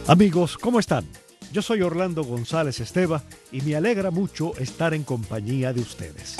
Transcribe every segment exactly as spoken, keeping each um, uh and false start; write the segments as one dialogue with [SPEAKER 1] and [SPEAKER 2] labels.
[SPEAKER 1] Amigos, ¿cómo están? Yo soy Orlando González Esteva y me alegra mucho estar en compañía de ustedes.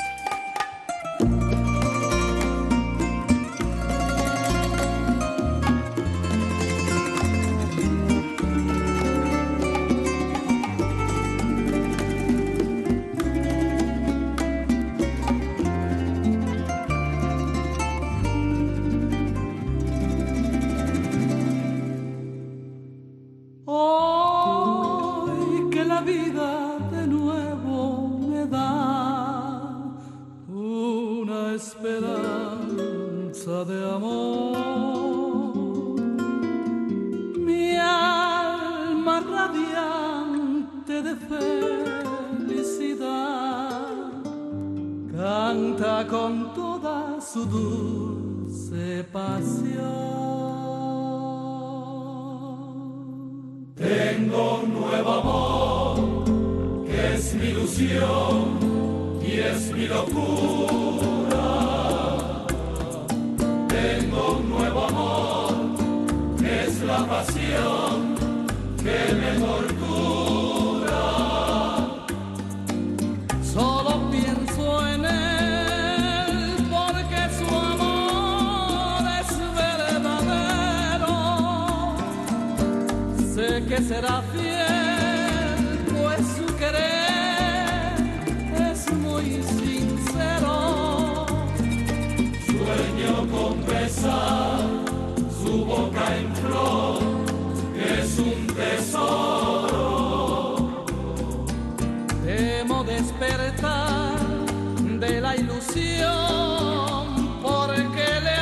[SPEAKER 2] Que será fiel, pues su querer es muy sincero.
[SPEAKER 3] Sueño con besar su boca en flor, que es un tesoro.
[SPEAKER 2] Temo despertar de la ilusión, porque le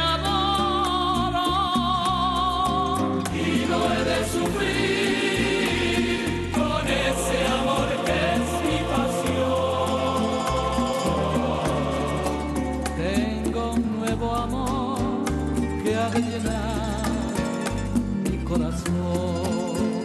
[SPEAKER 2] adoro
[SPEAKER 3] y no he de sufrir.
[SPEAKER 2] Llenar mi corazón.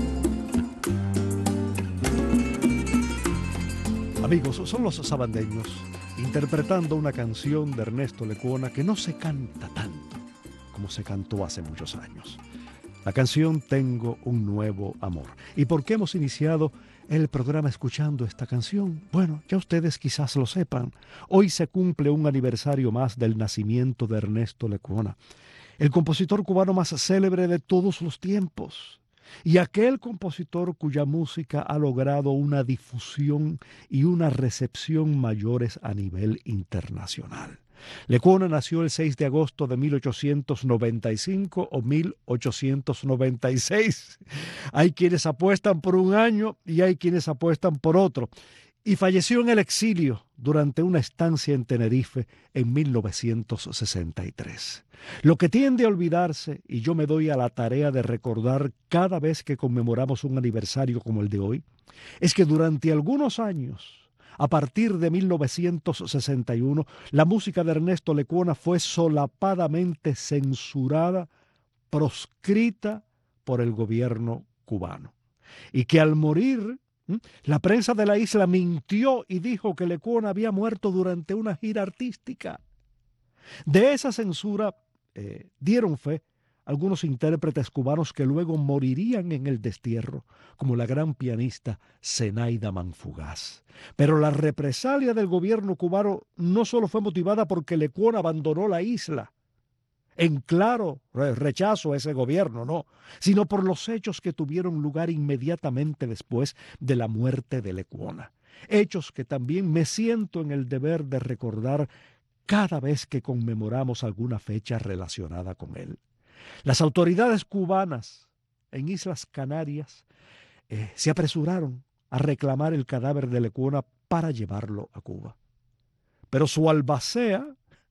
[SPEAKER 1] Amigos, son los sabandeños interpretando una canción de Ernesto Lecuona que no se canta tanto como se cantó hace muchos años. La canción Tengo un nuevo amor. ¿Y por qué hemos iniciado el programa escuchando esta canción? Bueno, ya ustedes quizás lo sepan. Hoy se cumple un aniversario más del nacimiento de Ernesto Lecuona, el compositor cubano más célebre de todos los tiempos, y aquel compositor cuya música ha logrado una difusión y una recepción mayores a nivel internacional. Lecuona nació el seis de agosto de mil ochocientos noventa y cinco o mil ochocientos noventa y seis. Hay quienes apuestan por un año y hay quienes apuestan por otro. Y falleció en el exilio durante una estancia en Tenerife en mil novecientos sesenta y tres. Lo que tiende a olvidarse, y yo me doy a la tarea de recordar cada vez que conmemoramos un aniversario como el de hoy, es que durante algunos años, a partir de mil novecientos sesenta y uno, la música de Ernesto Lecuona fue solapadamente censurada, proscrita por el gobierno cubano. Y que al morir, la prensa de la isla mintió y dijo que Lecuona había muerto durante una gira artística. De esa censura eh, dieron fe algunos intérpretes cubanos que luego morirían en el destierro, como la gran pianista Zenaida Manfugaz. Pero la represalia del gobierno cubano no solo fue motivada porque Lecuona abandonó la isla, en claro rechazo a ese gobierno, no, sino por los hechos que tuvieron lugar inmediatamente después de la muerte de Lecuona. Hechos que también me siento en el deber de recordar cada vez que conmemoramos alguna fecha relacionada con él. Las autoridades cubanas en Islas Canarias eh, se apresuraron a reclamar el cadáver de Lecuona para llevarlo a Cuba. Pero su albacea,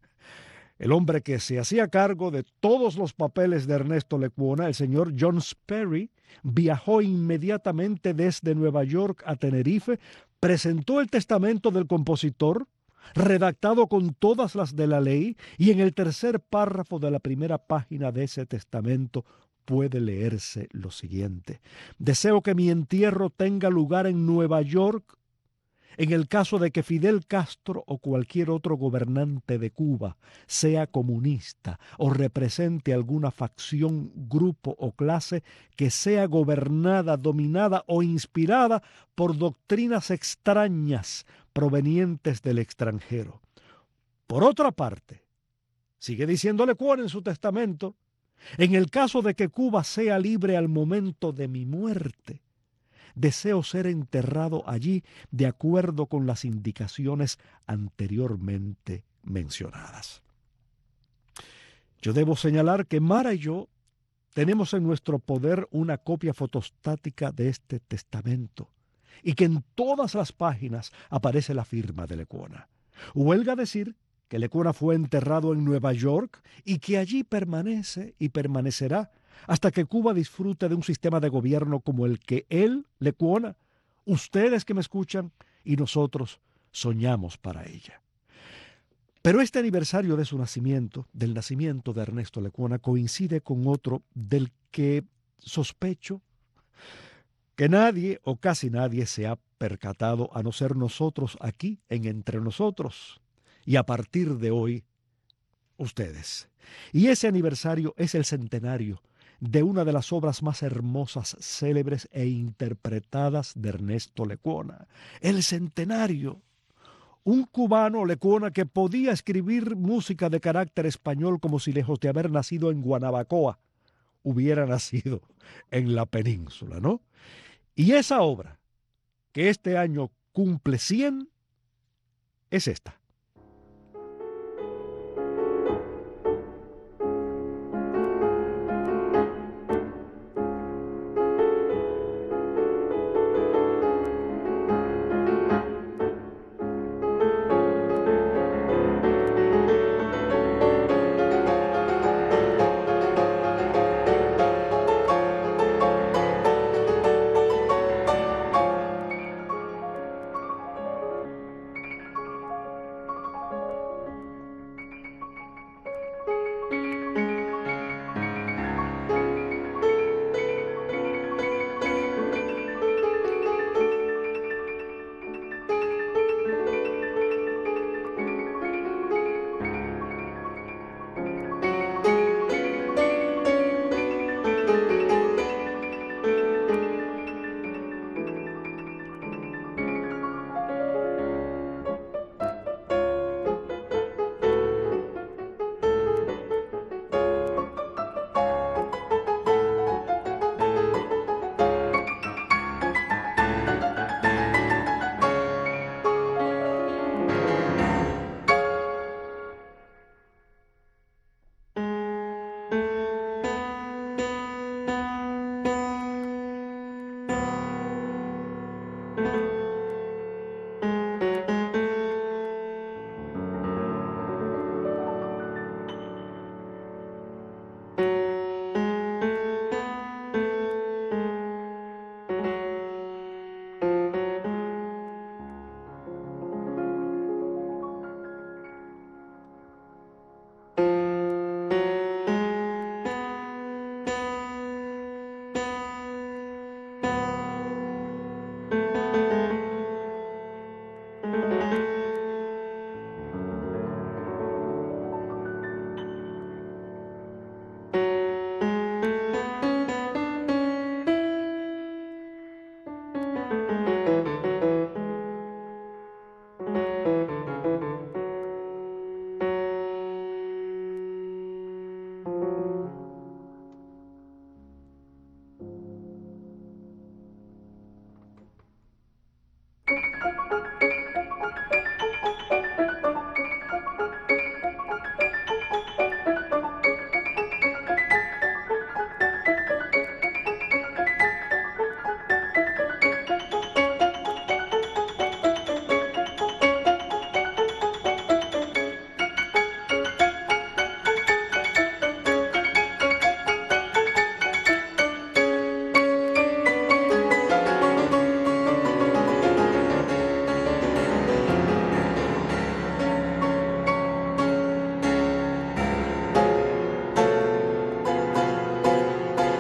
[SPEAKER 1] el hombre que se hacía cargo de todos los papeles de Ernesto Lecuona, el señor John Sperry, viajó inmediatamente desde Nueva York a Tenerife, presentó el testamento del compositor, redactado con todas las de la ley, y en el tercer párrafo de la primera página de ese testamento puede leerse lo siguiente: deseo que mi entierro tenga lugar en Nueva York, En el caso de que Fidel Castro o cualquier otro gobernante de Cuba sea comunista o represente alguna facción, grupo o clase que sea gobernada, dominada o inspirada por doctrinas extrañas provenientes del extranjero. Por otra parte, sigue diciendo Lecuona en su testamento, en el caso de que Cuba sea libre al momento de mi muerte, deseo ser enterrado allí de acuerdo con las indicaciones anteriormente mencionadas. Yo debo señalar que Mara y yo tenemos en nuestro poder una copia fotostática de este testamento y que en todas las páginas aparece la firma de Lecuona. Huelga decir que Lecuona fue enterrado en Nueva York y que allí permanece y permanecerá hasta que Cuba disfrute de un sistema de gobierno como el que él, Lecuona, ustedes que me escuchan y nosotros soñamos para ella. Pero este aniversario de su nacimiento, del nacimiento de Ernesto Lecuona, coincide con otro del que sospecho que nadie o casi nadie se ha percatado a no ser nosotros aquí en Entre Nosotros y a partir de hoy ustedes. Y ese aniversario es el centenario de una de las obras más hermosas, célebres e interpretadas de Ernesto Lecuona. El centenario. Un cubano, Lecuona, que podía escribir música de carácter español como si lejos de haber nacido en Guanabacoa, hubiera nacido en la península, ¿no? Y esa obra, que este año cumple cien, es esta.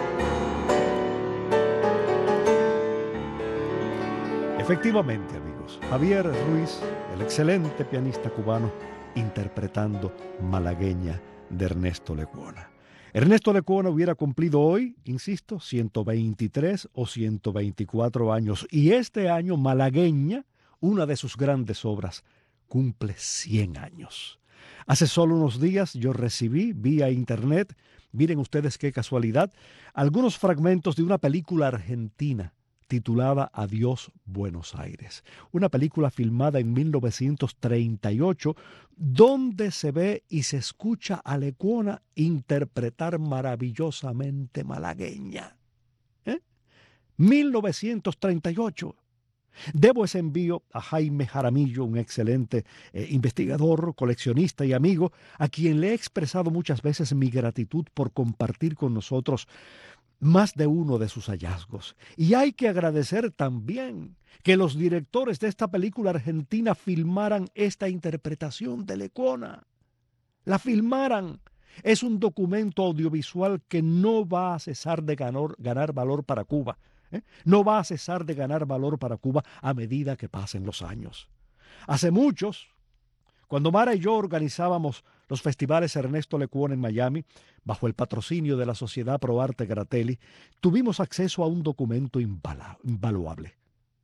[SPEAKER 1] Efectivamente, amigos, años. Javier Ruiz, el excelente pianista cubano, interpretando Malagueña de Ernesto Lecuona. Ernesto Lecuona hubiera cumplido hoy, insisto, ciento veintitrés o ciento veinticuatro años. Y este año Malagueña, una de sus grandes obras, cumple cien años. Hace solo unos días yo recibí vía internet, miren ustedes qué casualidad, algunos fragmentos de una película argentina titulada Adiós Buenos Aires, una película filmada en mil novecientos treinta y ocho, donde se ve y se escucha a Lecuona interpretar maravillosamente Malagueña. ¿Eh? mil novecientos treinta y ocho. Debo ese envío a Jaime Jaramillo, un excelente eh, investigador, coleccionista y amigo, a quien le he expresado muchas veces mi gratitud por compartir con nosotros más de uno de sus hallazgos. Y hay que agradecer también que los directores de esta película argentina filmaran esta interpretación de Lecuona. La filmaran. Es un documento audiovisual que no va a cesar de ganar, ganar valor para Cuba. ¿eh? No va a cesar de ganar valor para Cuba a medida que pasen los años. Hace muchos, cuando Mara y yo organizábamos los festivales Ernesto Lecuona en Miami, bajo el patrocinio de la Sociedad Pro Arte Gratelli, tuvimos acceso a un documento invala- invaluable.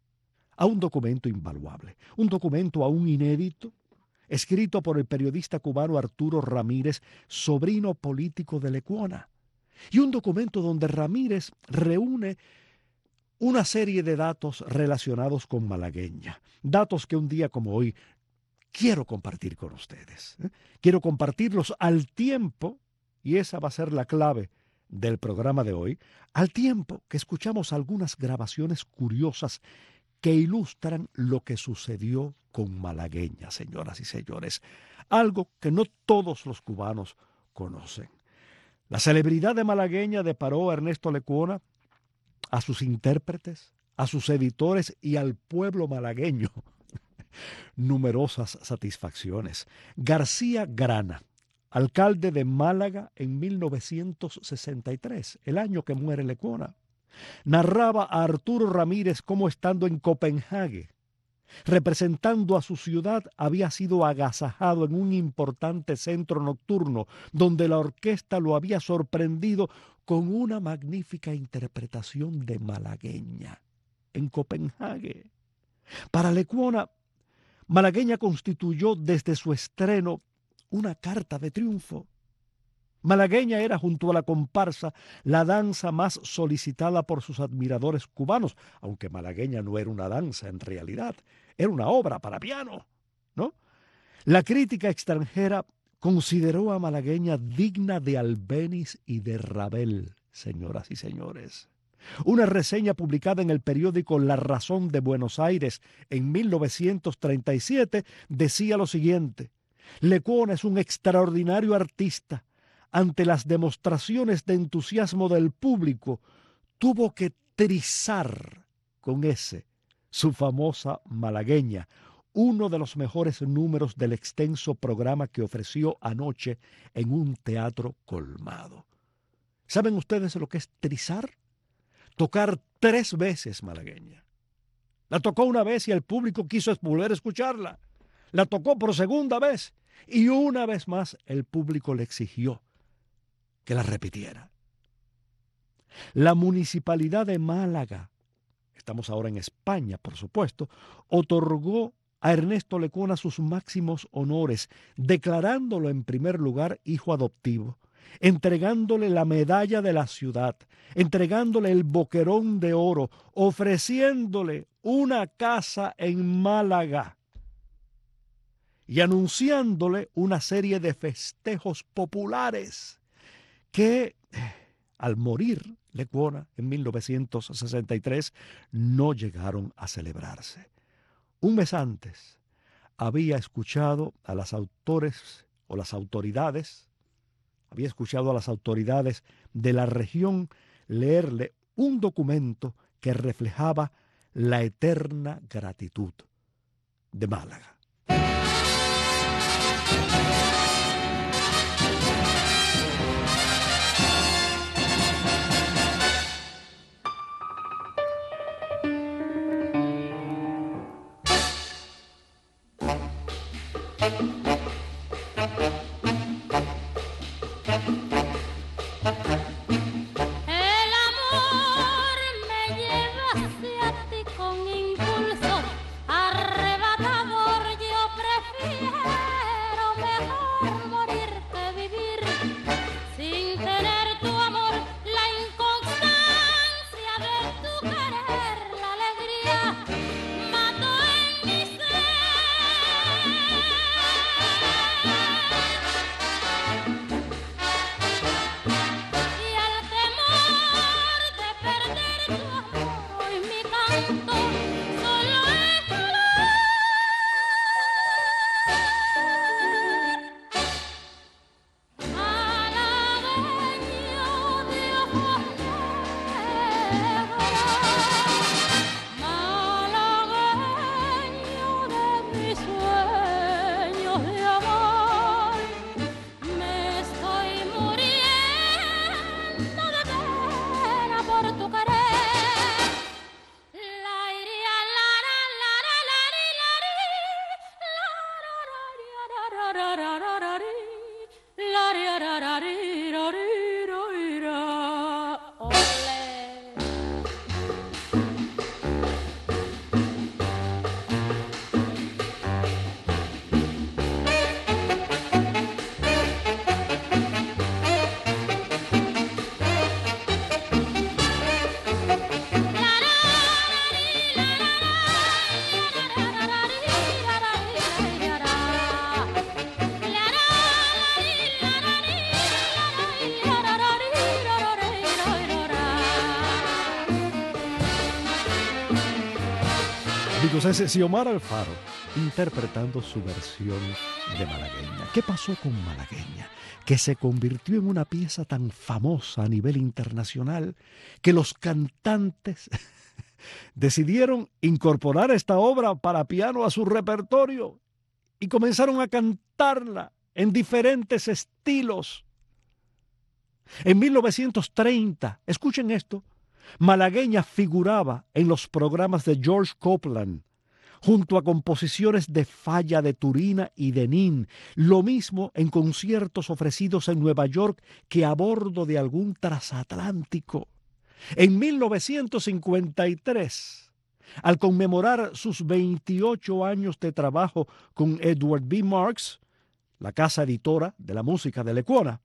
[SPEAKER 1] A un documento invaluable. Un documento aún inédito, escrito por el periodista cubano Arturo Ramírez, sobrino político de Lecuona. Y un documento donde Ramírez reúne una serie de datos relacionados con Malagueña. Datos que un día como hoy quiero compartir con ustedes. ¿eh? Quiero compartirlos al tiempo, y esa va a ser la clave del programa de hoy, al tiempo que escuchamos algunas grabaciones curiosas que ilustran lo que sucedió con Malagueña, señoras y señores. Algo que no todos los cubanos conocen. La celebridad de Malagueña deparó a Ernesto Lecuona, a sus intérpretes, a sus editores y al pueblo malagueño numerosas satisfacciones. García Grana, alcalde de Málaga en mil novecientos sesenta y tres, el año que muere Lecuona, narraba a Arturo Ramírez cómo estando en Copenhague, representando a su ciudad, había sido agasajado en un importante centro nocturno donde la orquesta lo había sorprendido con una magnífica interpretación de Malagueña en Copenhague. Para Lecuona, Malagueña constituyó desde su estreno una carta de triunfo. Malagueña era, junto a la comparsa, la danza más solicitada por sus admiradores cubanos, aunque Malagueña no era una danza en realidad, era una obra para piano, ¿no? La crítica extranjera consideró a Malagueña digna de Albéniz y de Ravel, señoras y señores. Una reseña publicada en el periódico La Razón de Buenos Aires en mil novecientos treinta y siete decía lo siguiente: Lecuona es un extraordinario artista. Ante las demostraciones de entusiasmo del público, tuvo que trizar con ese, su famosa Malagueña, uno de los mejores números del extenso programa que ofreció anoche en un teatro colmado. ¿Saben ustedes lo que es trizar? Tocar tres veces Malagueña. La tocó una vez y el público quiso volver a escucharla. La tocó por segunda vez y una vez más el público le exigió que la repitiera. La Municipalidad de Málaga, estamos ahora en España, por supuesto, otorgó a Ernesto Lecuona sus máximos honores, declarándolo en primer lugar hijo adoptivo, entregándole la medalla de la ciudad, entregándole el boquerón de oro, ofreciéndole una casa en Málaga y anunciándole una serie de festejos populares que, al morir Lecuona en mil novecientos sesenta y tres, no llegaron a celebrarse. Un mes antes había escuchado a las autores o las autoridades, había escuchado a las autoridades de la región leerle un documento que reflejaba la eterna gratitud de Málaga. Amigos, ese es Xiomara Alfaro interpretando su versión de Malagueña. ¿Qué pasó con Malagueña? Que se convirtió en una pieza tan famosa a nivel internacional que los cantantes decidieron incorporar esta obra para piano a su repertorio y comenzaron a cantarla en diferentes estilos. En mil novecientos treinta, escuchen esto, Malagueña figuraba en los programas de George Copeland, junto a composiciones de Falla, de Turina y de Nin, lo mismo en conciertos ofrecidos en Nueva York que a bordo de algún transatlántico. En mil novecientos cincuenta y tres, al conmemorar sus veintiocho años de trabajo con Edward B. Marks, la casa editora de la música de Lecuona,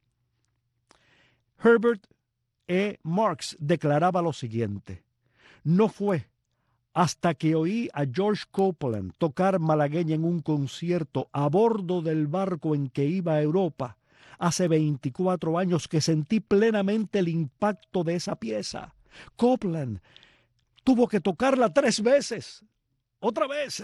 [SPEAKER 1] Herbert E. Marks declaraba lo siguiente: no fue hasta que oí a George Copeland tocar Malagueña en un concierto a bordo del barco en que iba a Europa hace veinticuatro años que sentí plenamente el impacto de esa pieza. Copeland tuvo que tocarla tres veces. Otra vez.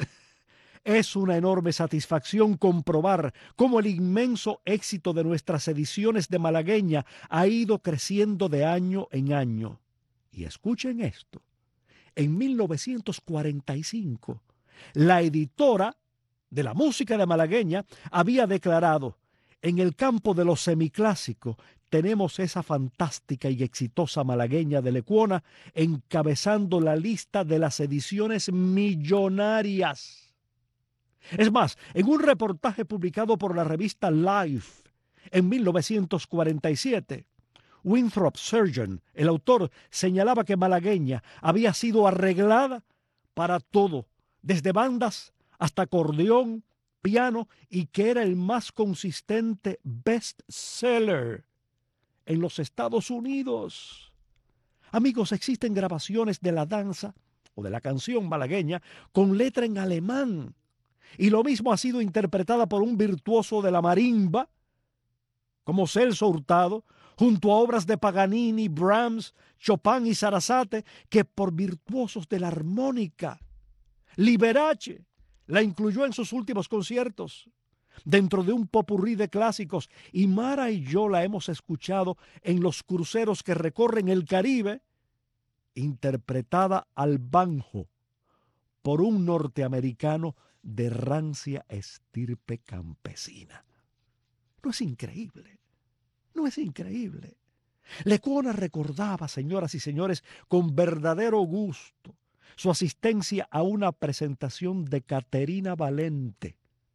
[SPEAKER 1] Es una enorme satisfacción comprobar cómo el inmenso éxito de nuestras ediciones de Malagueña ha ido creciendo de año en año. Y escuchen esto. En mil novecientos cuarenta y cinco, la editora de la música de Malagueña había declarado: en el campo de lo semiclásico tenemos esa fantástica y exitosa Malagueña de Lecuona encabezando la lista de las ediciones millonarias. Es más, en un reportaje publicado por la revista Life en mil novecientos cuarenta y siete, Winthrop Surgeon, el autor, señalaba que Malagueña había sido arreglada para todo, desde bandas hasta acordeón, piano, y que era el más consistente bestseller en los Estados Unidos. Amigos, existen grabaciones de la danza o de la canción malagueña con letra en alemán, y lo mismo ha sido interpretada por un virtuoso de la marimba como Celso Hurtado, junto a obras de Paganini, Brahms, Chopin y Sarasate, que por virtuosos de la armónica. Liberace la incluyó en sus últimos conciertos, dentro de un popurrí de clásicos, y Mara y yo la hemos escuchado en los cruceros que recorren el Caribe, interpretada al banjo por un norteamericano de rancia estirpe campesina. ¿No es increíble? ¿No es increíble? Lecuona recordaba, señoras y señores, con verdadero gusto su asistencia a una presentación de Caterina Valente,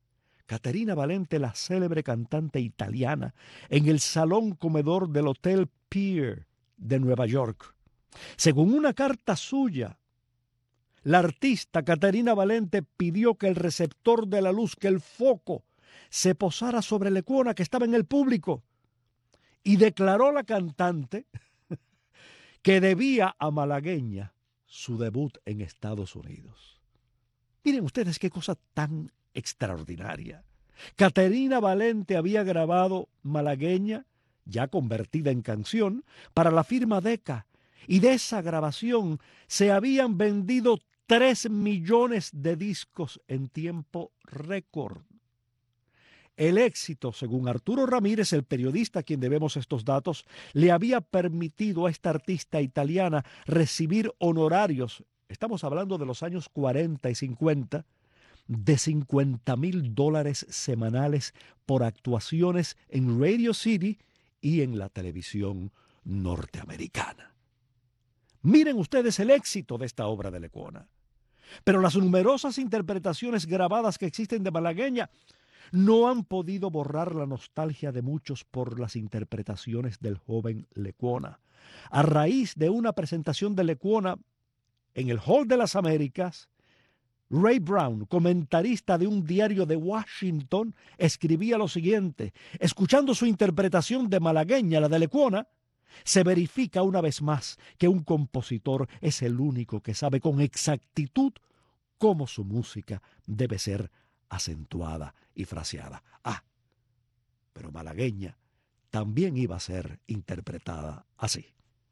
[SPEAKER 1] Caterina Valente, la célebre cantante italiana, en el salón comedor del Hotel Pier de Nueva York. Según una carta suya, la artista Caterina Valente pidió que el receptor de la luz, que el foco, se posara sobre Lecuona, que estaba en el público, y declaró la cantante que debía a Malagueña su debut en Estados Unidos. Miren ustedes qué cosa tan extraordinaria. Caterina Valente había grabado Malagueña, ya convertida en canción, para la firma Decca, y de esa grabación se habían vendido tres millones de discos en tiempo récord. El éxito, según Arturo Ramírez, el periodista a quien debemos estos datos, le había permitido a esta artista italiana recibir honorarios, estamos hablando de los años cuarenta y cincuenta, de cincuenta mil dólares semanales por actuaciones en Radio City y en la televisión norteamericana. Miren ustedes el éxito de esta obra de Lecuona. Pero las numerosas interpretaciones grabadas que existen de Malagueña no han podido borrar la nostalgia de muchos por las interpretaciones del joven Lecuona. A raíz de una presentación de Lecuona en el Hall de las Américas, Ray Brown, comentarista de un diario de Washington, escribía lo siguiente: escuchando su interpretación de Malagueña, la de Lecuona, se verifica una vez más que un compositor es el único que sabe con exactitud cómo su música debe ser acentuada y fraseada. Ah, pero Malagueña también iba a ser interpretada así.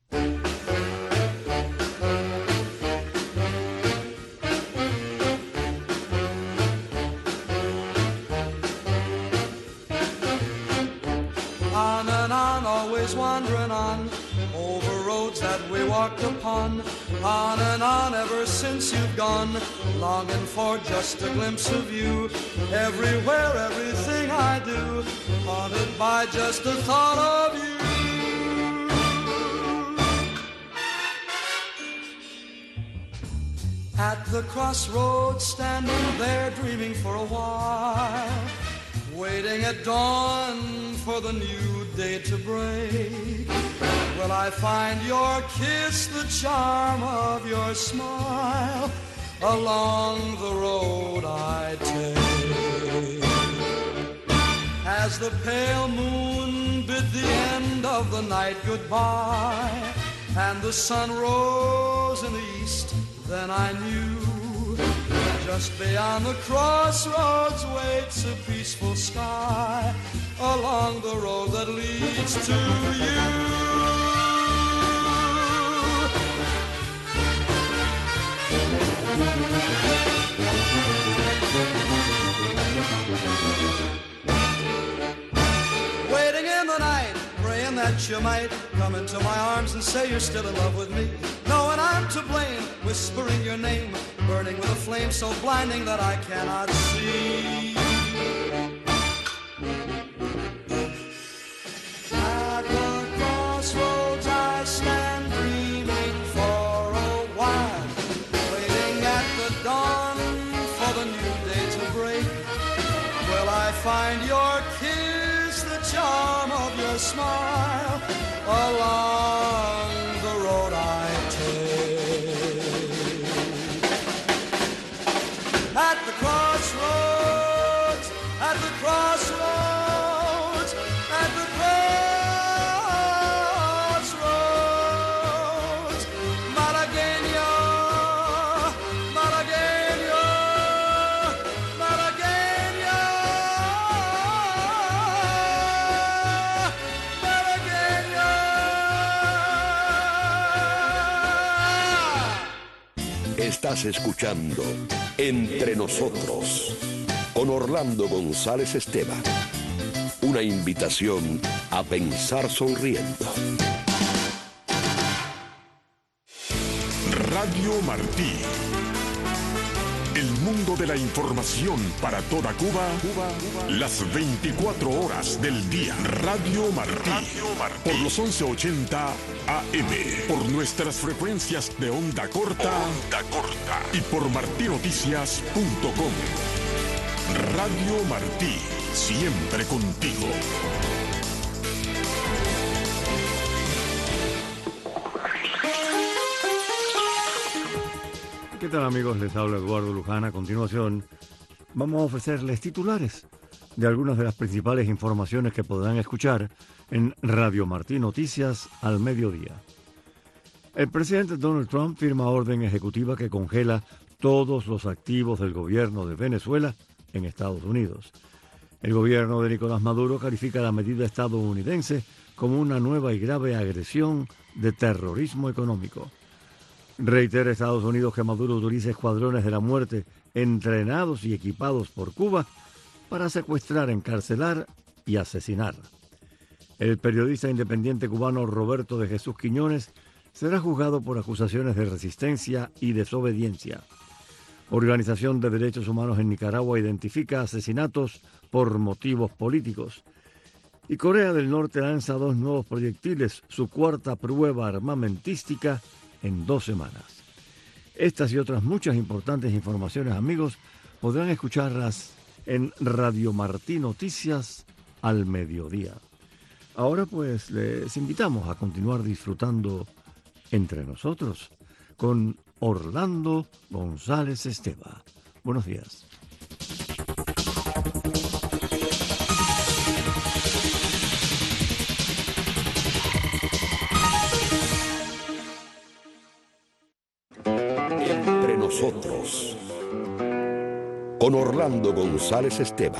[SPEAKER 2] On and on, always wandering on, over roads that we walked upon. On and on, ever since you've gone, longing for just a glimpse of you. Everywhere, everything I do, haunted by just the thought of you. At the crossroads, standing there, dreaming for a while, waiting at dawn for the new day to break. Will I find your kiss, the charm of your smile, along the road I take? As the pale moon bid the end of the night goodbye, and the sun rose in the east, then I knew just beyond the crossroads waits a peaceful sky, along the road that leads to you. Waiting in the night, praying that you might come into my arms and say you're still in love with me, knowing I'm to blame, whispering your name, burning with a flame so blinding that I cannot see. At the crossroads I stand dreaming for a while, waiting at the dawn for the new day to break. Will I find your kiss, the charm of your smile, along the road I take? At the crossroads, at the crossroads, at the crossroads, Malagueña, Malagueña, Malagueña, Malagueña.
[SPEAKER 4] Estás escuchando Entre Nosotros con Orlando González Esteban. Una invitación a pensar sonriendo.
[SPEAKER 5] Radio Martí. El mundo de la información para toda Cuba, Cuba, Cuba. Las veinticuatro horas del día. Radio Martí. Radio Martí. Por los once ochenta A M. Por nuestras frecuencias de onda corta. Onda corta. Y por martinoticias punto com. Radio Martí, siempre contigo.
[SPEAKER 6] ¿Qué tal, amigos? Les habla Eduardo Luján. A continuación, vamos a ofrecerles titulares de algunas de las principales informaciones que podrán escuchar en Radio Martí Noticias al mediodía. El presidente Donald Trump firma orden ejecutiva que congela todos los activos del gobierno de Venezuela en Estados Unidos. El gobierno de Nicolás Maduro califica la medida estadounidense como una nueva y grave agresión de terrorismo económico. Reitera Estados Unidos que Maduro utiliza escuadrones de la muerte entrenados y equipados por Cuba para secuestrar, encarcelar y asesinar. El periodista independiente cubano Roberto de Jesús Quiñones será juzgado por acusaciones de resistencia y desobediencia. Organización de Derechos Humanos en Nicaragua identifica asesinatos por motivos políticos. Y Corea del Norte lanza dos nuevos proyectiles, su cuarta prueba armamentística en dos semanas. Estas y otras muchas importantes informaciones, amigos, podrán escucharlas en Radio Martí Noticias al mediodía. Ahora pues les invitamos a continuar disfrutando entre nosotros con Orlando González Esteva. Buenos días.
[SPEAKER 4] Entre nosotros, con Orlando González Esteva.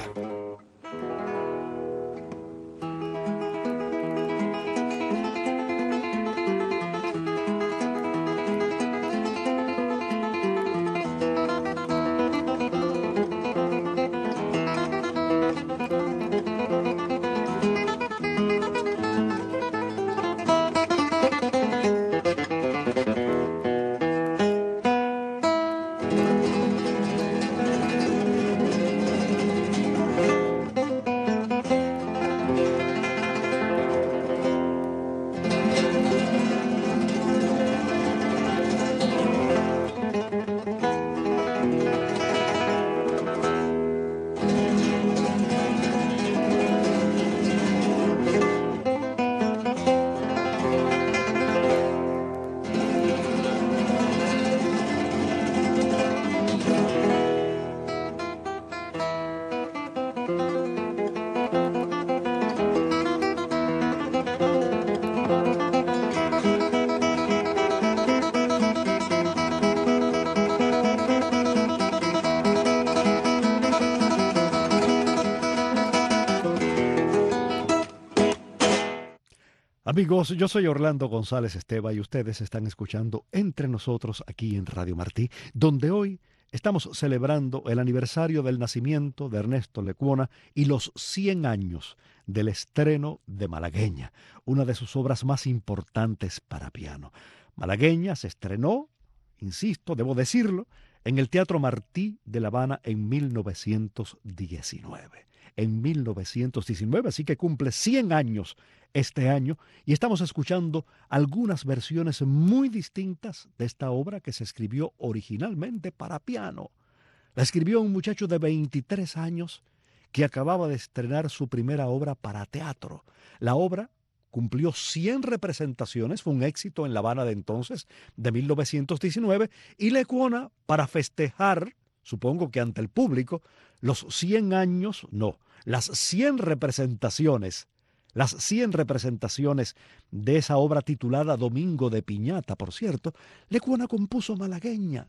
[SPEAKER 1] Amigos, yo soy Orlando González Esteva y ustedes están escuchando Entre Nosotros aquí en Radio Martí, donde hoy estamos celebrando el aniversario del nacimiento de Ernesto Lecuona y los cien años del estreno de Malagueña, una de sus obras más importantes para piano. Malagueña se estrenó, insisto, debo decirlo, en el Teatro Martí de La Habana en mil novecientos diecinueve. En mil novecientos diecinueve, así que cumple cien años este año, y estamos escuchando algunas versiones muy distintas de esta obra que se escribió originalmente para piano. La escribió un muchacho de veintitrés años que acababa de estrenar su primera obra para teatro. La obra cumplió cien representaciones, fue un éxito en La Habana de entonces, de mil novecientos diecinueve, y Lecuona, para festejar, supongo que ante el público, los cien años, no, las cien representaciones, las cien representaciones de esa obra titulada Domingo de Piñata, por cierto, Lecuona compuso Malagueña.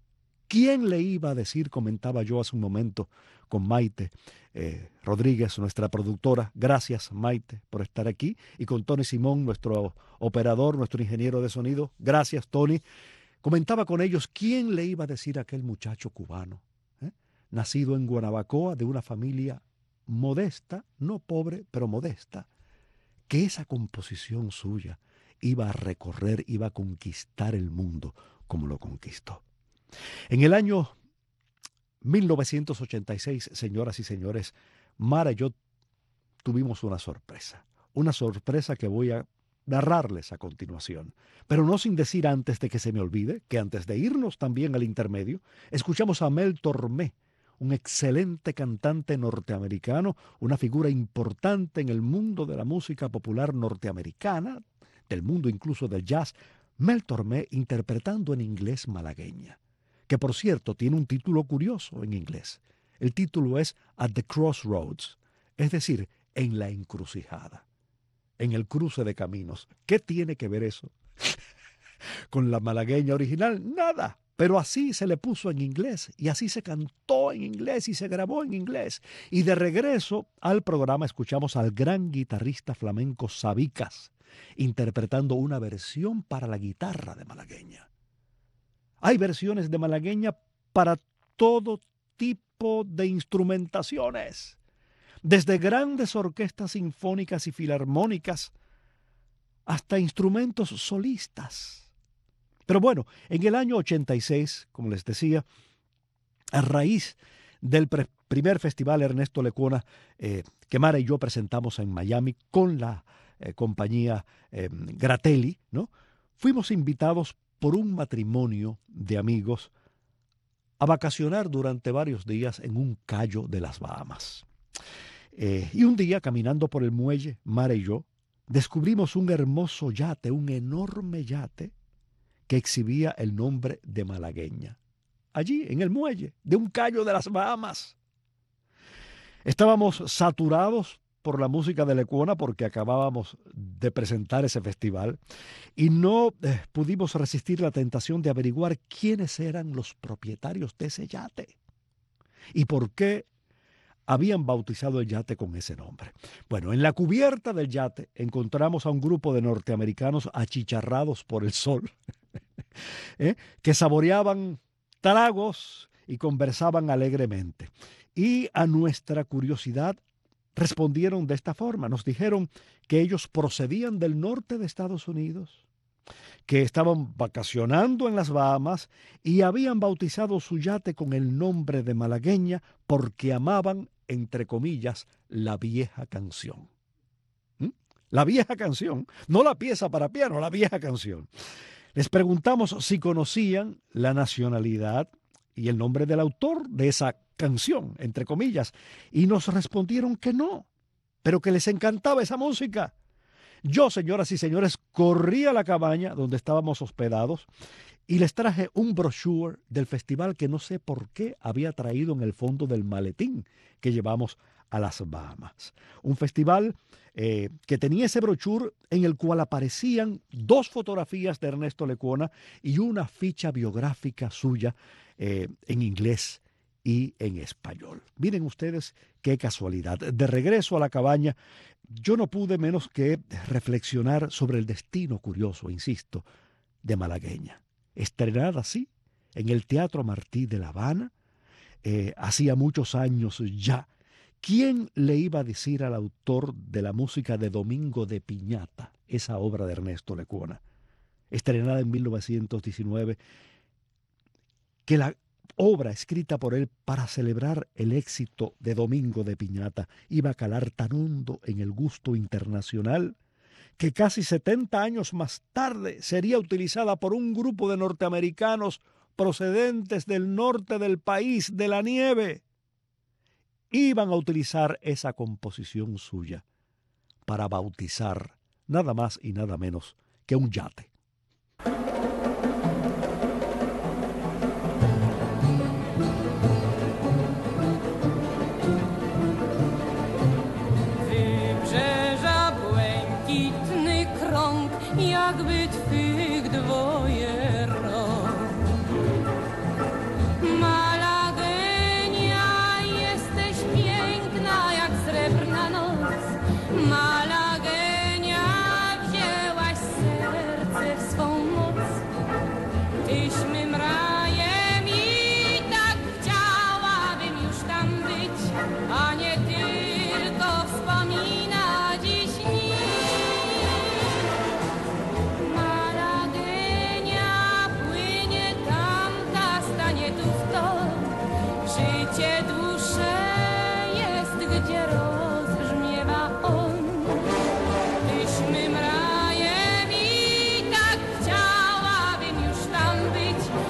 [SPEAKER 1] ¿Quién le iba a decir, comentaba yo hace un momento con Maite eh, Rodríguez, nuestra productora, gracias Maite por estar aquí, y con Tony Simón, nuestro operador, nuestro ingeniero de sonido, gracias Tony. Comentaba con ellos, ¿quién le iba a decir a aquel muchacho cubano, eh, nacido en Guanabacoa, de una familia modesta, no pobre, pero modesta, que esa composición suya iba a recorrer, iba a conquistar el mundo como lo conquistó? En el año mil novecientos ochenta y seis, señoras y señores, Mara y yo tuvimos una sorpresa, una sorpresa que voy a narrarles a continuación, pero no sin decir antes de que se me olvide, que antes de irnos también al intermedio, escuchamos a Mel Tormé, un excelente cantante norteamericano, una figura importante en el mundo de la música popular norteamericana, del mundo incluso del jazz, Mel Tormé interpretando en inglés Malagueña, que por cierto tiene un título curioso en inglés. El título es At the Crossroads, es decir, en la encrucijada, en el cruce de caminos. ¿Qué tiene que ver eso con la malagueña original? Nada. Pero así se le puso en inglés y así se cantó en inglés y se grabó en inglés. Y de regreso al programa escuchamos al gran guitarrista flamenco Sabicas interpretando una versión para la guitarra de Malagueña. Hay versiones de Malagueña para todo tipo de instrumentaciones, desde grandes orquestas sinfónicas y filarmónicas hasta instrumentos solistas. Pero bueno, en el año ochenta y seis, como les decía, a raíz del pre- primer festival Ernesto Lecuona, eh, que Mara y yo presentamos en Miami con la eh, compañía eh, Gratelli, ¿no? Fuimos invitados por un matrimonio de amigos a vacacionar durante varios días en un cayo de las Bahamas. Eh, y un día, caminando por el muelle, Mara y yo, descubrimos un hermoso yate, un enorme yate, que exhibía el nombre de Malagueña, allí en el muelle de un cayo de las Bahamas. Estábamos saturados por la música de Lecuona porque acabábamos de presentar ese festival y no eh, pudimos resistir la tentación de averiguar quiénes eran los propietarios de ese yate y por qué habían bautizado el yate con ese nombre. Bueno, en la cubierta del yate encontramos a un grupo de norteamericanos achicharrados por el sol, ¿eh? que saboreaban tragos y conversaban alegremente. Y a nuestra curiosidad respondieron de esta forma. Nos dijeron que ellos procedían del norte de Estados Unidos, que estaban vacacionando en las Bahamas y habían bautizado su yate con el nombre de Malagueña porque amaban, entre comillas, la vieja canción. ¿Mm? La vieja canción, no la pieza para piano, la vieja canción. Les preguntamos si conocían la nacionalidad y el nombre del autor de esa canción, entre comillas, y nos respondieron que no, pero que les encantaba esa música. Yo, señoras y señores, corrí a la cabaña donde estábamos hospedados y les traje un brochure del festival que no sé por qué había traído en el fondo del maletín que llevamos a las Bahamas. Un festival eh, que tenía ese brochure en el cual aparecían dos fotografías de Ernesto Lecuona y una ficha biográfica suya eh, en inglés y en español. Miren ustedes qué casualidad. De regreso a la cabaña, yo no pude menos que reflexionar sobre el destino curioso, insisto, de Malagueña. Estrenada así en el Teatro Martí de La Habana, eh, hacía muchos años ya. ¿Quién le iba a decir al autor de la música de Domingo de Piñata, esa obra de Ernesto Lecuona, estrenada en mil novecientos diecinueve, que la obra escrita por él para celebrar el éxito de Domingo de Piñata iba a calar tan hondo en el gusto internacional que casi setenta años más tarde sería utilizada por un grupo de norteamericanos procedentes del norte del país, de la nieve? Iban a utilizar esa composición suya para bautizar nada más y nada menos que un yate.
[SPEAKER 7] Wybrzeża błękitny krąg, jakby twych dwoje rąk. Malagueña, jesteś piękna jak srebrna noc. Malagueña, wzięłaś serce w swą moc. Tyś mym rajem i tak chciałabym już tam być, a nie tylko wspominać dziś nic. Malagueña płynie tamta, stanie tu w to. Życie dłuższe jest, gdzie rozbrzmiewa on. Tyś mym rajem i tak chciałabym już tam być,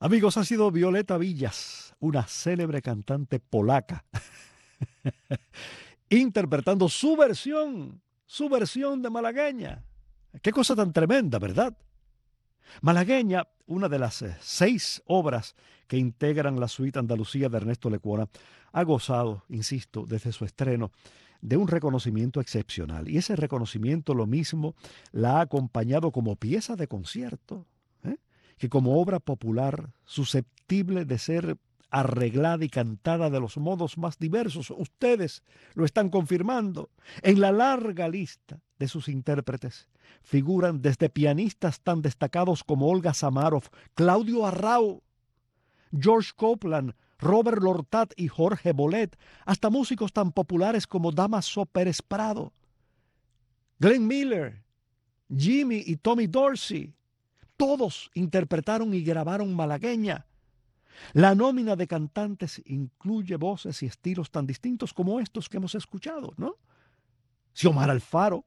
[SPEAKER 1] Amigos, ha sido Violeta Villas, una célebre cantante polaca, interpretando su versión, su versión de malagueña. Qué cosa tan tremenda, ¿verdad? Malagueña, una de las eh, seis obras que integran la suite Andalucía de Ernesto Lecuona, ha gozado, insisto, desde su estreno, de un reconocimiento excepcional. Y ese reconocimiento lo mismo la ha acompañado como pieza de concierto, ¿eh? que como obra popular susceptible de ser arreglada y cantada de los modos más diversos. Ustedes lo están confirmando. En la larga lista de sus intérpretes figuran desde pianistas tan destacados como Olga Samarov, Claudio Arrau, George Copland, Robert Lortat y Jorge Bolet, hasta músicos tan populares como Damaso Pérez Prado, Glenn Miller, Jimmy y Tommy Dorsey. Todos interpretaron y grabaron malagueña. La nómina de cantantes incluye voces y estilos tan distintos como estos que hemos escuchado, ¿no? Xiomara Alfaro,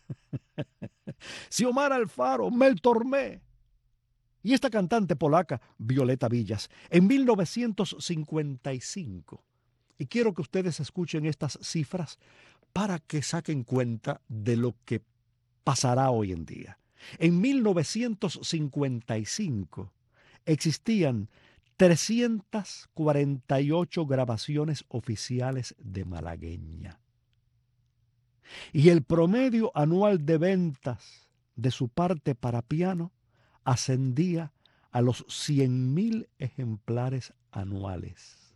[SPEAKER 1] Xiomara Alfaro, Mel Tormé, y esta cantante polaca, Violeta Villas, en mil novecientos cincuenta y cinco. Y quiero que ustedes escuchen estas cifras para que saquen cuenta de lo que pasará hoy en día. En mil novecientos cincuenta y cinco existían trescientas cuarenta y ocho grabaciones oficiales de malagueña. Y el promedio anual de ventas de su parte para piano ascendía a los cien mil ejemplares anuales.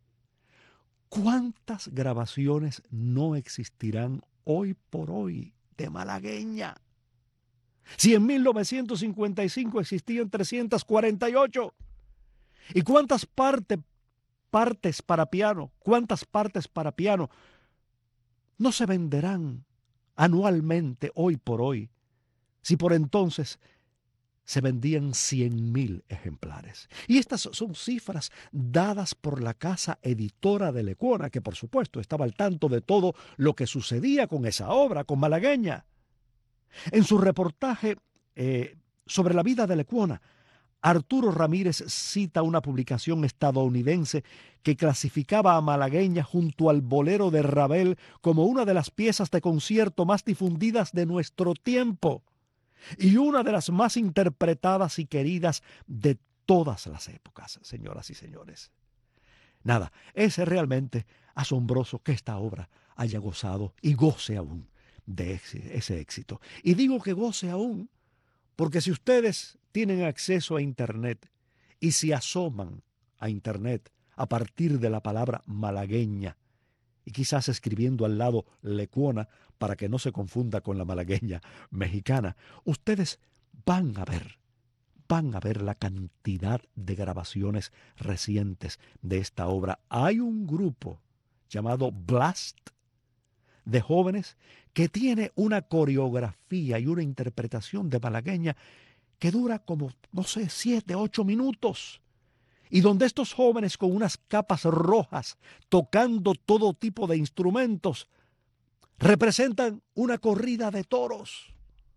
[SPEAKER 1] ¿Cuántas grabaciones no existirán hoy por hoy de malagueña? Si en mil novecientos cincuenta y cinco existían trescientas cuarenta y ocho. ¿Y cuántas parte, partes para piano, cuántas partes para piano no se venderán anualmente hoy por hoy, si por entonces se vendían cien mil ejemplares? Y estas son cifras dadas por la casa editora de Lecuona, que por supuesto estaba al tanto de todo lo que sucedía con esa obra, con malagueña. En su reportaje eh, sobre la vida de Lecuona, Arturo Ramírez cita una publicación estadounidense que clasificaba a malagueña junto al bolero de Ravel como una de las piezas de concierto más difundidas de nuestro tiempo y una de las más interpretadas y queridas de todas las épocas, señoras y señores. Nada, es realmente asombroso que esta obra haya gozado y goce aún de ese, ese éxito. Y digo que goce aún porque si ustedes tienen acceso a Internet y se asoman a Internet a partir de la palabra malagueña y quizás escribiendo al lado Lecuona para que no se confunda con la malagueña mexicana, ustedes van a ver, van a ver la cantidad de grabaciones recientes de esta obra. Hay un grupo llamado Blast de jóvenes que tiene una coreografía y una interpretación de malagueña que dura como, no sé, siete, ocho minutos. Y donde estos jóvenes con unas capas rojas, tocando todo tipo de instrumentos, representan una corrida de toros.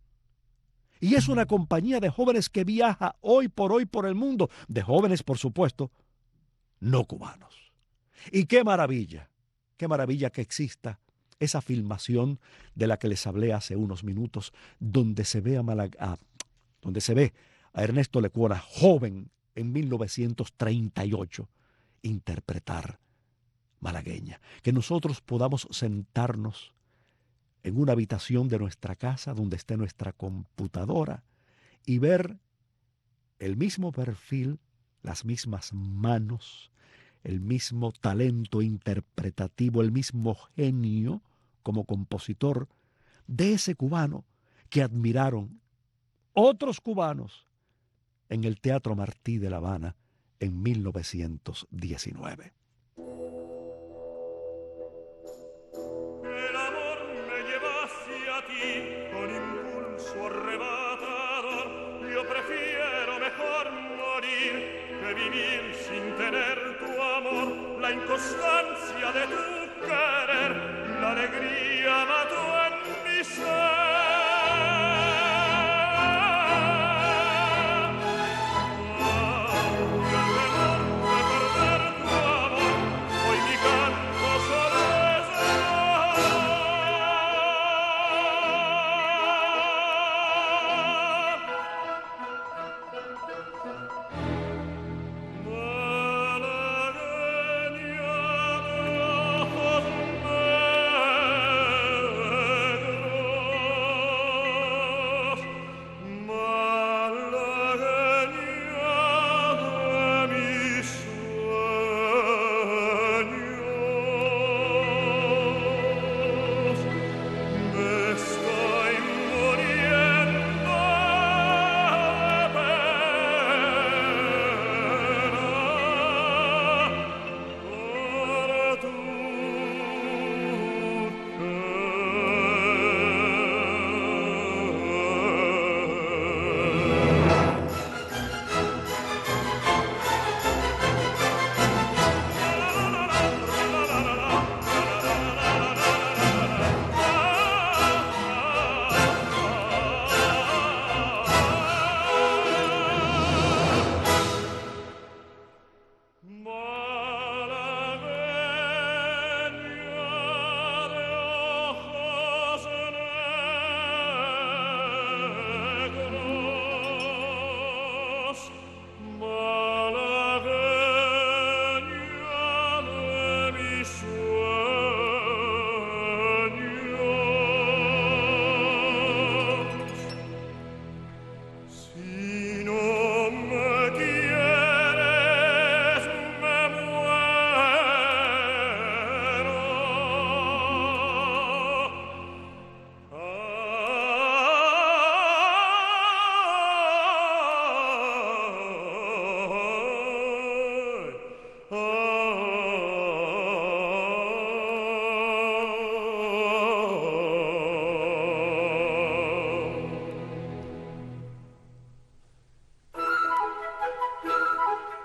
[SPEAKER 1] Y es una compañía de jóvenes que viaja hoy por hoy por el mundo, de jóvenes, por supuesto, no cubanos. Y qué maravilla, qué maravilla que exista esa filmación de la que les hablé hace unos minutos, donde se ve a, Malag- a, donde se ve a Ernesto Lecuona, joven en mil novecientos treinta y ocho, interpretar malagueña. Que nosotros podamos sentarnos en una habitación de nuestra casa, donde esté nuestra computadora, y ver el mismo perfil, las mismas manos, el mismo talento interpretativo, el mismo genio como compositor de ese cubano que admiraron otros cubanos en el Teatro Martí de La Habana en mil novecientos diecinueve.
[SPEAKER 3] El amor me lleva hacia ti con impulso arrebatador. Yo prefiero mejor morir que vivir sin tener tu amor. La inconstancia de tu querer, la alegría mató en mi ser.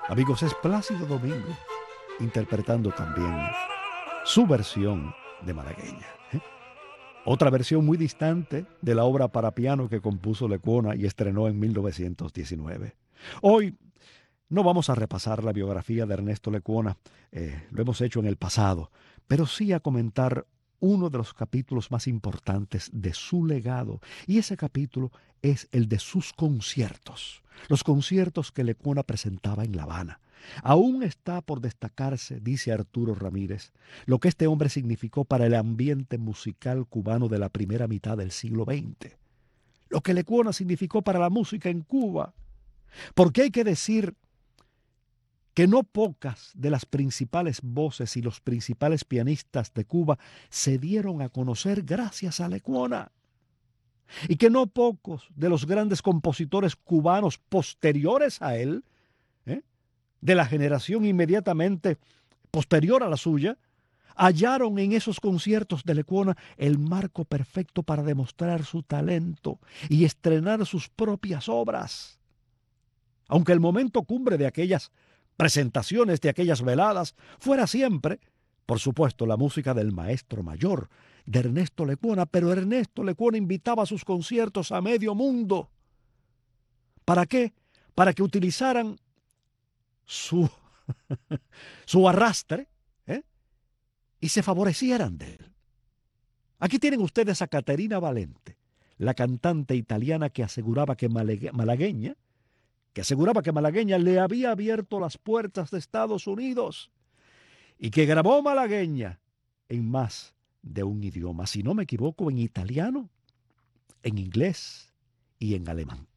[SPEAKER 1] Amigos, es Plácido Domingo interpretando también su versión de Malagueña. ¿eh? Otra versión muy distante de la obra para piano que compuso Lecuona y estrenó en mil novecientos diecinueve. Hoy no vamos a repasar la biografía de Ernesto Lecuona, eh, lo hemos hecho en el pasado, pero sí a comentar uno de los capítulos más importantes de su legado, y ese capítulo es el de sus conciertos, los conciertos que Lecuona presentaba en La Habana. Aún está por destacarse, dice Arturo Ramírez, lo que este hombre significó para el ambiente musical cubano de la primera mitad del siglo veinte, lo que Lecuona significó para la música en Cuba, porque hay que decir que no pocas de las principales voces y los principales pianistas de Cuba se dieron a conocer gracias a Lecuona, y que no pocos de los grandes compositores cubanos posteriores a él, ¿eh? de la generación inmediatamente posterior a la suya, hallaron en esos conciertos de Lecuona el marco perfecto para demostrar su talento y estrenar sus propias obras. Aunque el momento cumbre de aquellas presentaciones, de aquellas veladas, fuera siempre, por supuesto, la música del maestro mayor, de Ernesto Lecuona, pero Ernesto Lecuona invitaba a sus conciertos a medio mundo. ¿Para qué? Para que utilizaran su, su arrastre ¿eh? y se favorecieran de él. Aquí tienen ustedes a Caterina Valente, la cantante italiana que aseguraba que Malagueña, que aseguraba que Malagueña le había abierto las puertas de Estados Unidos y que grabó Malagueña en más de un idioma, si no me equivoco, en italiano, en inglés y en alemán.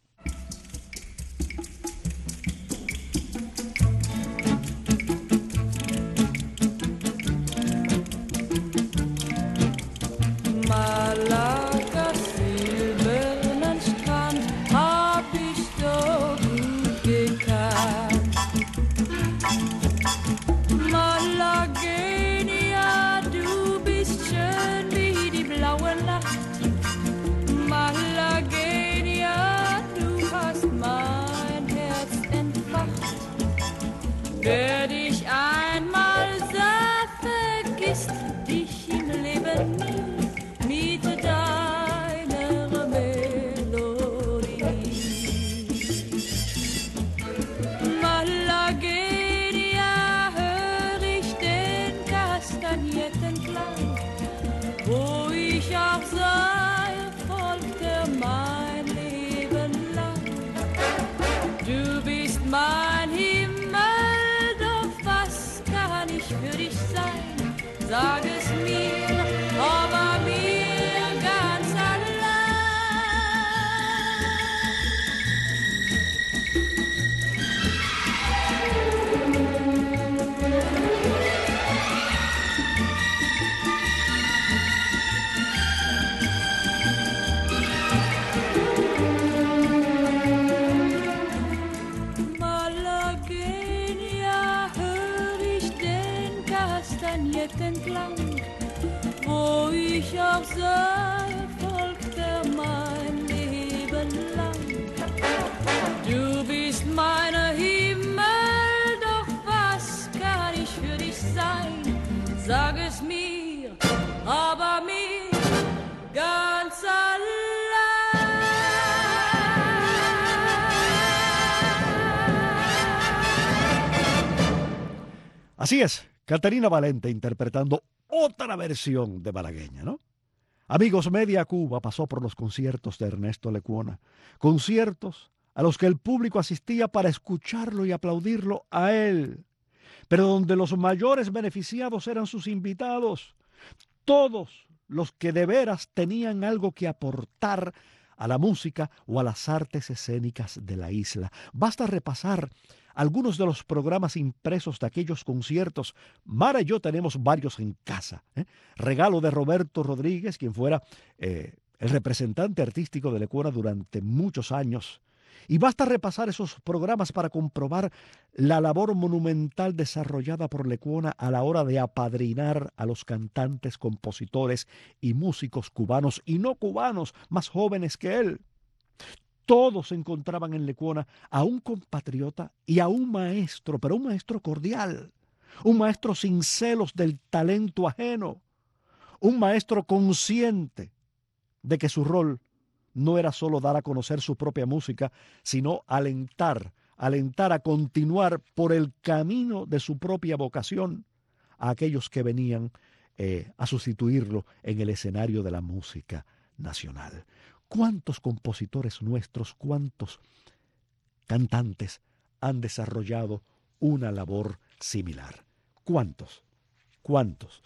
[SPEAKER 7] Malaga, silbernen Strand, hab ich so gut gekannt. Malagueña, du bist schön wie die blaue Nacht. Malagueña, du hast mein Herz entfacht. Wer dich einmal sah, vergisst dich im Leben nie. Mit deiner Melodie. Malagueña, hör ich den Kastagnetenklang, wo ich auch sei, folgte mein Leben lang. Du bist mein Himmel, doch was kann ich für dich sein? Sag es mir, aber mir ganz allein. Malagueña, hör ich den Kastagnetenklang, wo ich auch sei, folgte mein Leben lang. Du bist mein Himmel, doch was kann ich für dich sein? Sag es mir, aber mir ganz allein.
[SPEAKER 1] Así es, Caterina Valente interpretando otra versión de Malagueña, ¿no? Amigos, media Cuba pasó por los conciertos de Ernesto Lecuona, conciertos a los que el público asistía para escucharlo y aplaudirlo a él, pero donde los mayores beneficiados eran sus invitados, todos los que de veras tenían algo que aportar a la música o a las artes escénicas de la isla. Basta repasar algunos de los programas impresos de aquellos conciertos. Mara y yo tenemos varios en casa. ¿eh? Regalo de Roberto Rodríguez, quien fuera eh, el representante artístico de Lecuona durante muchos años. Y basta repasar esos programas para comprobar la labor monumental desarrollada por Lecuona a la hora de apadrinar a los cantantes, compositores y músicos cubanos y no cubanos más jóvenes que él. Todos encontraban en Lecuona a un compatriota y a un maestro, pero un maestro cordial, un maestro sin celos del talento ajeno, un maestro consciente de que su rol no era solo dar a conocer su propia música, sino alentar, alentar a continuar por el camino de su propia vocación a aquellos que venían eh, a sustituirlo en el escenario de la música nacional. ¿Cuántos compositores nuestros, cuántos cantantes han desarrollado una labor similar? ¿Cuántos? ¿Cuántos?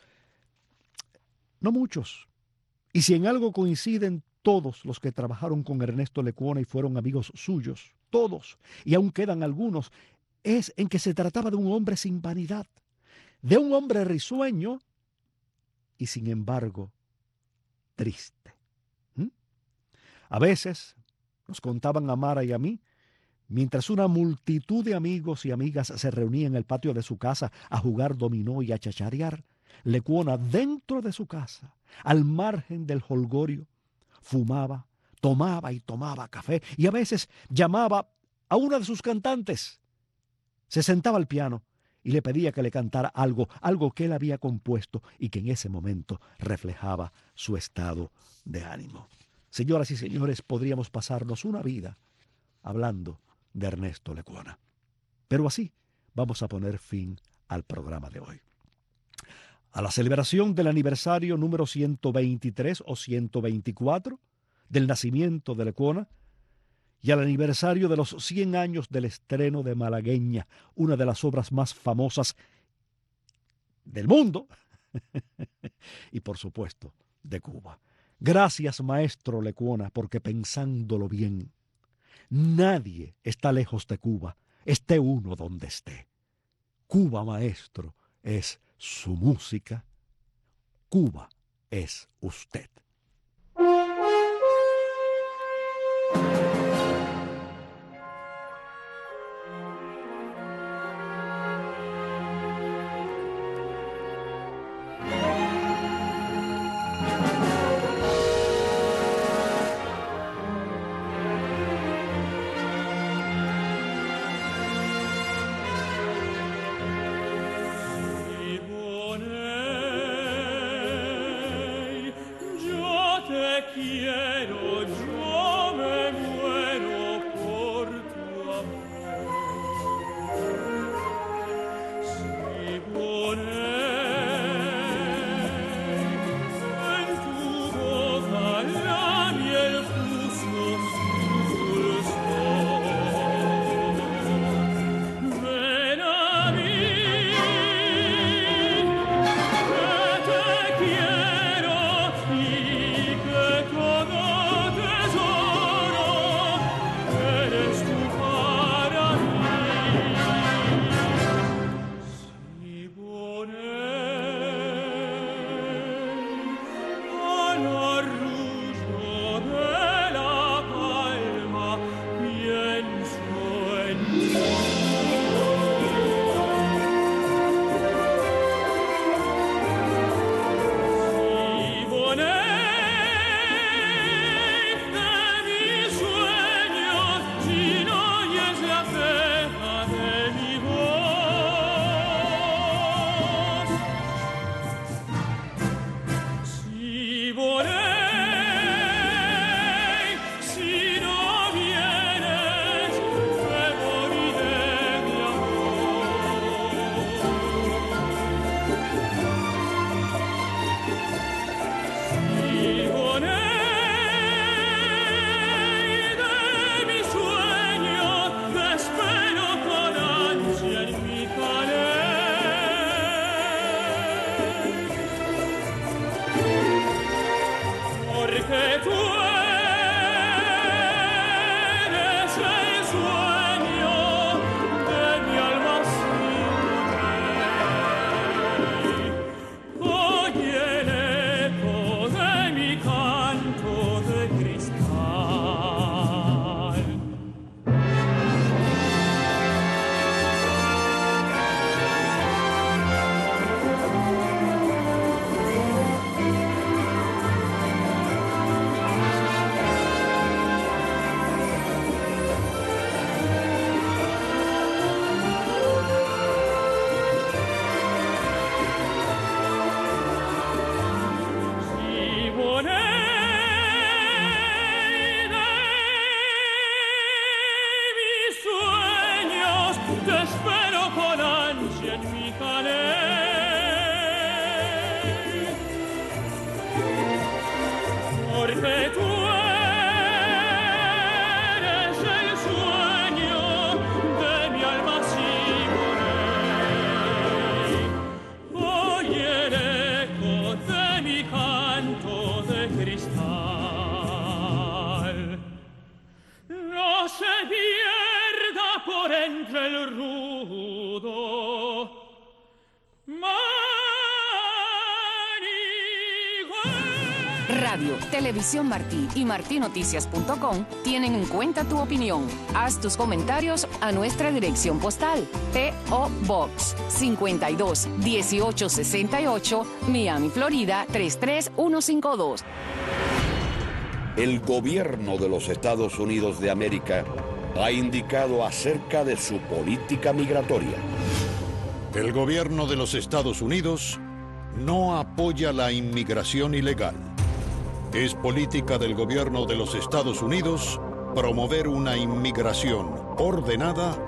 [SPEAKER 1] No muchos. Y si en algo coinciden todos los que trabajaron con Ernesto Lecuona y fueron amigos suyos, todos, y aún quedan algunos, es en que se trataba de un hombre sin vanidad, de un hombre risueño y sin embargo triste. ¿Mm? A veces nos contaban a Mara y a mí, mientras una multitud de amigos y amigas se reunía en el patio de su casa a jugar dominó y a chacharear, Lecuona dentro de su casa, al margen del jolgorio, fumaba, tomaba y tomaba café y a veces llamaba a una de sus cantantes. Se sentaba al piano y le pedía que le cantara algo, algo que él había compuesto y que en ese momento reflejaba su estado de ánimo. Señoras y señores, podríamos pasarnos una vida hablando de Ernesto Lecuona. Pero así vamos a poner fin al programa de hoy. A la celebración del aniversario número ciento veintitrés o ciento veinticuatro del nacimiento de Lecuona y al aniversario de los cien años del estreno de Malagueña, una de las obras más famosas del mundo y por supuesto de Cuba. Gracias, maestro Lecuona, porque pensándolo bien, nadie está lejos de Cuba, esté uno donde esté. Cuba, maestro, es su música. Cuba es usted.
[SPEAKER 3] Quiero, yo me muero por tu amor. Si ponéis en tu boca la miel justo su dulzor, ven a mí, que te quiero y que todo por entre el rudo manigüey.
[SPEAKER 8] Radio, Televisión Martí y martí noticias punto com tienen en cuenta tu opinión. Haz tus comentarios a nuestra dirección postal. P O. Box cincuenta y dos dieciocho sesenta y ocho, Miami, Florida tres tres uno cinco dos.
[SPEAKER 4] El gobierno de los Estados Unidos de América ha indicado acerca de su política migratoria.
[SPEAKER 9] El gobierno de los Estados Unidos no apoya la inmigración ilegal. Es política del gobierno de los Estados Unidos promover una inmigración ordenada